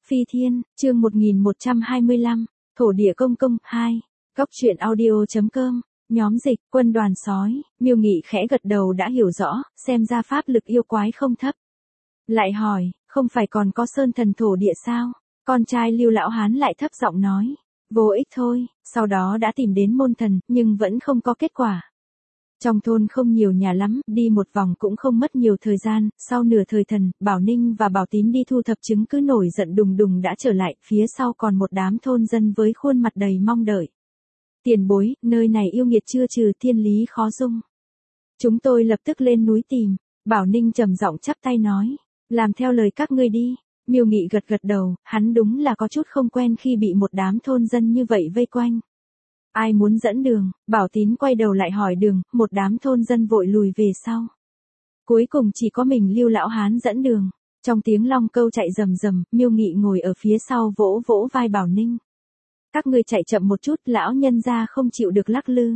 Phi Thiên, chương 1125, Thổ địa công công 2, Góc truyện audio.com, nhóm dịch, quân đoàn sói, Miêu Nghị khẽ gật đầu đã hiểu rõ, xem ra pháp lực yêu quái không thấp. Lại hỏi, không phải còn có sơn thần thổ địa sao? Con trai Lưu lão hán lại thấp giọng nói, vô ích thôi, sau đó đã tìm đến môn thần, nhưng vẫn không có kết quả. Trong thôn không nhiều nhà lắm, đi một vòng cũng không mất nhiều thời gian, sau nửa thời thần, Bảo Ninh và Bảo Tín đi thu thập chứng cứ nổi giận đùng đùng đã trở lại, phía sau còn một đám thôn dân với khuôn mặt đầy mong đợi. Tiền bối, nơi này yêu nghiệt chưa trừ, thiên lý khó dung. Chúng tôi lập tức lên núi tìm, Bảo Ninh trầm giọng chắp tay nói, làm theo lời các ngươi đi. Miêu Nghị gật gật đầu, hắn đúng là có chút không quen khi bị một đám thôn dân như vậy vây quanh. Ai muốn dẫn đường? Bảo Tín quay đầu lại hỏi đường, một đám thôn dân vội lùi về sau. Cuối cùng chỉ có mình Lưu lão hán dẫn đường. Trong tiếng long câu chạy rầm rầm, Miêu Nghị ngồi ở phía sau vỗ vỗ vai Bảo Ninh. Các ngươi chạy chậm một chút, lão nhân gia không chịu được lắc lư.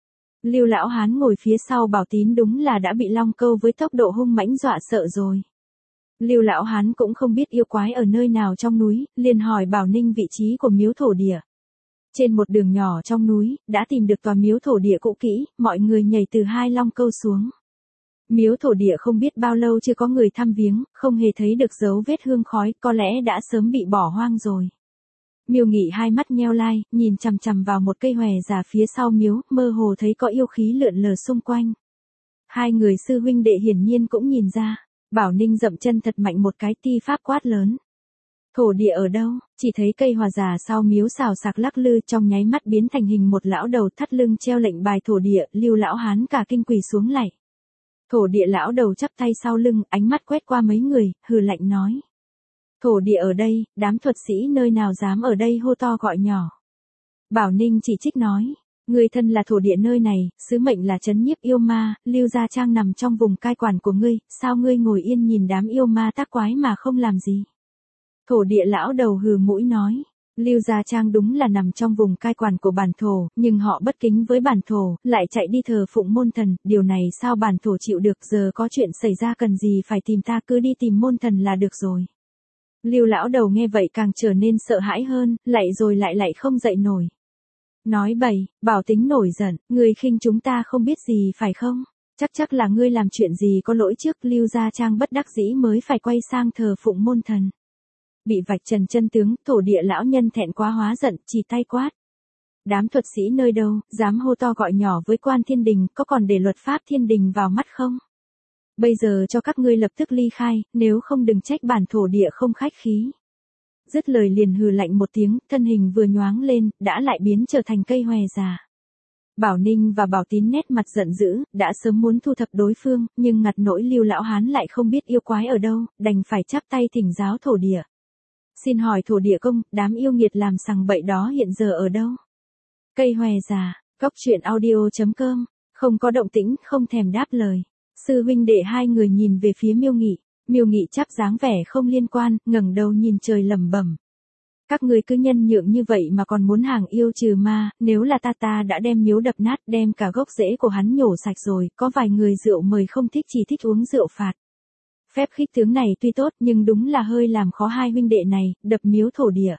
Lưu lão hán ngồi phía sau Bảo Tín đúng là đã bị long câu với tốc độ hung mãnh dọa sợ rồi. Lưu lão hán cũng không biết yêu quái ở nơi nào trong núi, liền hỏi Bảo Ninh vị trí của miếu thổ địa. Trên một đường nhỏ trong núi, đã tìm được tòa miếu thổ địa cũ kỹ, mọi người nhảy từ hai long câu xuống. Miếu thổ địa không biết bao lâu chưa có người thăm viếng, không hề thấy được dấu vết hương khói, có lẽ đã sớm bị bỏ hoang rồi. Miêu Nghị hai mắt nheo lai, nhìn chằm chằm vào một cây hòe già phía sau miếu, mơ hồ thấy có yêu khí lượn lờ xung quanh. Hai người sư huynh đệ hiển nhiên cũng nhìn ra. Bảo Ninh dậm chân thật mạnh một cái, ti pháp quát lớn. Thổ địa ở đâu? Chỉ thấy cây hòa già sau miếu xào sạc lắc lư, trong nháy mắt biến thành hình một lão đầu thắt lưng treo lệnh bài thổ địa. Lưu lão hán cả kinh quỳ xuống lạy. Thổ địa lão đầu chắp tay sau lưng, ánh mắt quét qua mấy người, hừ lạnh nói. Thổ địa ở đây, đám thuật sĩ nơi nào dám ở đây hô to gọi nhỏ. Bảo Ninh chỉ trích nói. Ngươi thân là thổ địa nơi này, sứ mệnh là trấn nhiếp yêu ma, Lưu gia trang nằm trong vùng cai quản của ngươi, sao ngươi ngồi yên nhìn đám yêu ma tác quái mà không làm gì? Thổ địa lão đầu hừ mũi nói, Lưu gia trang đúng là nằm trong vùng cai quản của bản thổ, nhưng họ bất kính với bản thổ, lại chạy đi thờ phụng môn thần, điều này sao bản thổ chịu được, giờ có chuyện xảy ra cần gì phải tìm ta, cứ đi tìm môn thần là được rồi. Lưu lão đầu nghe vậy càng trở nên sợ hãi hơn, lạy rồi lại không dậy nổi. Nói bậy, Bảo Tính nổi giận, ngươi khinh chúng ta không biết gì phải không? Chắc là ngươi làm chuyện gì có lỗi trước, Lưu gia trang bất đắc dĩ mới phải quay sang thờ phụng môn thần. Bị vạch trần chân tướng, thổ địa lão nhân thẹn quá hóa giận, chỉ tay quát. Đám thuật sĩ nơi đâu, dám hô to gọi nhỏ với quan thiên đình, có còn để luật pháp thiên đình vào mắt không? Bây giờ cho các ngươi lập tức ly khai, nếu không đừng trách bản thổ địa không khách khí. Dứt lời liền hừ lạnh một tiếng, thân hình vừa nhoáng lên, đã lại biến trở thành cây hòe già. Bảo Ninh và Bảo Tín nét mặt giận dữ, đã sớm muốn thu thập đối phương, nhưng ngặt nỗi Lưu lão hán lại không biết yêu quái ở đâu, đành phải chắp tay thỉnh giáo thổ địa. Xin hỏi thổ địa công, đám yêu nghiệt làm sằng bậy đó hiện giờ ở đâu? Cây hòe già, Góc truyện audio.com, không có động tĩnh, không thèm đáp lời. Sư huynh đệ hai người nhìn về phía Miêu Nghị. Miêu Nghị chắp dáng vẻ không liên quan, ngẩng đầu nhìn trời lẩm bẩm. Các ngươi cứ nhân nhượng như vậy mà còn muốn hàng yêu trừ ma, nếu là ta đã đem miếu đập nát, đem cả gốc rễ của hắn nhổ sạch rồi, có vài người rượu mời không thích chỉ thích uống rượu phạt. Phép khích tướng này tuy tốt nhưng đúng là hơi làm khó hai huynh đệ này, đập miếu thổ địa.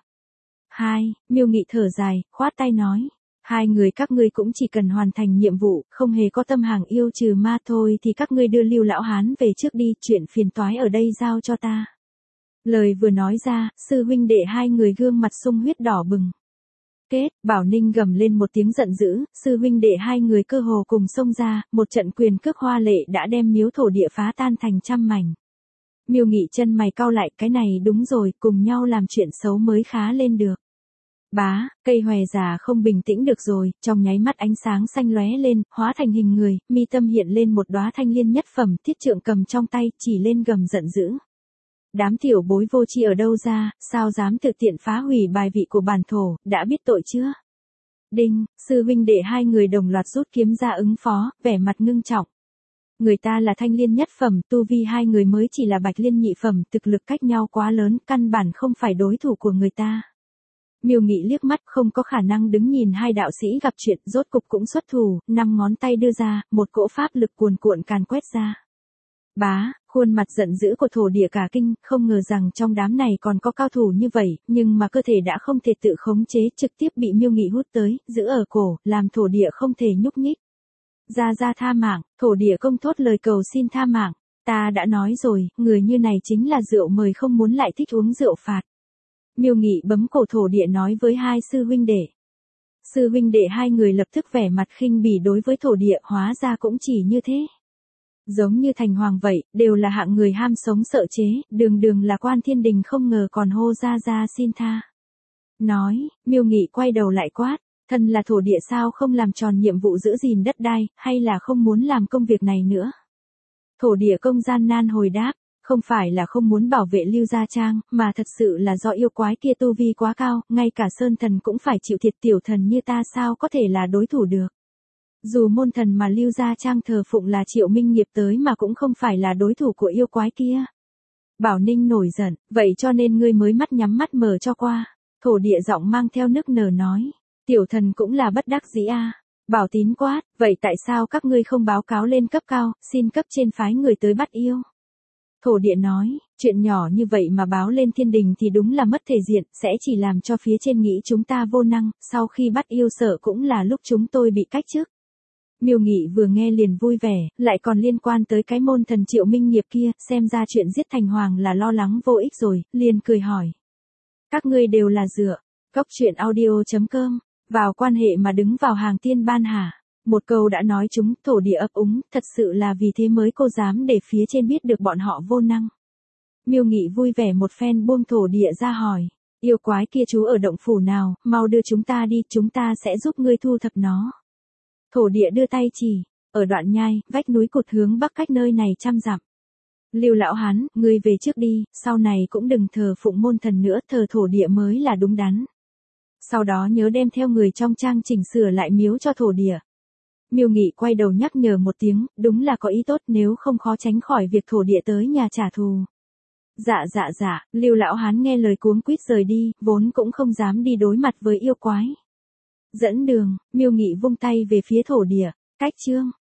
Miêu Nghị thở dài, khoát tay nói. Hai người các ngươi cũng chỉ cần hoàn thành nhiệm vụ, không hề có tâm hàng yêu trừ ma thôi thì các ngươi đưa Lưu lão hán về trước đi, chuyện phiền toái ở đây giao cho ta. Lời vừa nói ra, sư huynh đệ hai người gương mặt sung huyết đỏ bừng. Bảo Ninh gầm lên một tiếng giận dữ, sư huynh đệ hai người cơ hồ cùng xông ra, một trận quyền cước hoa lệ đã đem miếu thổ địa phá tan thành trăm mảnh. Miêu Nghị chân mày cau lại, cái này đúng rồi, cùng nhau làm chuyện xấu mới khá lên được. Cây hòe già không bình tĩnh được rồi, trong nháy mắt ánh sáng xanh lóe lên, hóa thành hình người, mi tâm hiện lên một đóa thanh liên nhất phẩm, thiết trượng cầm trong tay, chỉ lên gầm giận dữ. Đám tiểu bối vô tri ở đâu ra, sao dám thực tiện phá hủy bài vị của bản thổ, đã biết tội chưa? Đinh, sư huynh đệ hai người đồng loạt rút kiếm ra ứng phó, vẻ mặt ngưng trọng. Người ta là thanh liên nhất phẩm, tu vi hai người mới chỉ là bạch liên nhị phẩm, thực lực cách nhau quá lớn, căn bản không phải đối thủ của người ta. Miêu Nghị liếc mắt, không có khả năng đứng nhìn hai đạo sĩ gặp chuyện, rốt cục cũng xuất thủ, 5 ngón tay đưa ra, một cỗ pháp lực cuồn cuộn càn quét ra. Bá, khuôn mặt giận dữ của thổ địa cả kinh, không ngờ rằng trong đám này còn có cao thủ như vậy, nhưng mà cơ thể đã không thể tự khống chế, trực tiếp bị Miêu Nghị hút tới, giữ ở cổ, làm thổ địa không thể nhúc nhích. Ra tha mạng, thổ địa công thốt lời cầu xin tha mạng. Ta đã nói rồi, người như này chính là rượu mời không muốn lại thích uống rượu phạt. Miêu Nghị bấm cổ thổ địa nói với hai sư huynh đệ. Sư huynh đệ hai người lập tức vẻ mặt khinh bỉ đối với thổ địa, hóa ra cũng chỉ như thế. Giống như thành hoàng vậy, đều là hạng người ham sống sợ chế, đường là quan thiên đình không ngờ còn hô ra xin tha. Nói, Miêu Nghị quay đầu lại quát, thân là thổ địa sao không làm tròn nhiệm vụ giữ gìn đất đai, hay là không muốn làm công việc này nữa. Thổ địa công gian nan hồi đáp, không phải là không muốn bảo vệ Lưu Gia Trang, mà thật sự là do yêu quái kia tu vi quá cao, ngay cả sơn thần cũng phải chịu thiệt, tiểu thần như ta sao có thể là đối thủ được. Dù môn thần mà Lưu Gia Trang thờ phụng là Triệu Minh Nghiệp tới mà cũng không phải là đối thủ của yêu quái kia. Bảo Ninh nổi giận, vậy cho nên ngươi mới mắt nhắm mắt mở cho qua. Thổ địa giọng mang theo nức nở nói, tiểu thần cũng là bất đắc dĩ a. Bảo Tín quát, vậy tại sao các ngươi không báo cáo lên cấp cao, xin cấp trên phái người tới bắt yêu? Thổ địa nói, chuyện nhỏ như vậy mà báo lên thiên đình thì đúng là mất thể diện, sẽ chỉ làm cho phía trên nghĩ chúng ta vô năng, sau khi bắt yêu sợ cũng là lúc chúng tôi bị cách chức. Miêu Nghị vừa nghe liền vui vẻ, lại còn liên quan tới cái môn thần Triệu Minh Nghiệp kia, xem ra chuyện giết thành hoàng là lo lắng vô ích rồi, liền cười hỏi. Các ngươi đều là dựa, coctruyện.audio.com, vào quan hệ mà đứng vào hàng tiên ban hả? Một câu đã nói chúng, thổ địa ấp úng, thật sự là vì thế mới cô dám để phía trên biết được bọn họ vô năng. Miêu Nghị vui vẻ một phen buông thổ địa ra hỏi, yêu quái kia trú ở động phủ nào, mau đưa chúng ta đi, chúng ta sẽ giúp ngươi thu thập nó. Thổ địa đưa tay chỉ, ở đoạn nhai, vách núi cụt hướng bắc cách nơi này 100 dặm. Lưu lão hán, ngươi về trước đi, sau này cũng đừng thờ phụng môn thần nữa, thờ thổ địa mới là đúng đắn. Sau đó nhớ đem theo người trong trang chỉnh sửa lại miếu cho thổ địa. Miêu Nghị quay đầu nhắc nhở một tiếng, đúng là có ý tốt, nếu không khó tránh khỏi việc thổ địa tới nhà trả thù. Dạ, Lưu lão hán nghe lời cuống quýt rời đi, vốn cũng không dám đi đối mặt với yêu quái. Dẫn đường, Miêu Nghị vung tay về phía thổ địa, cách chương.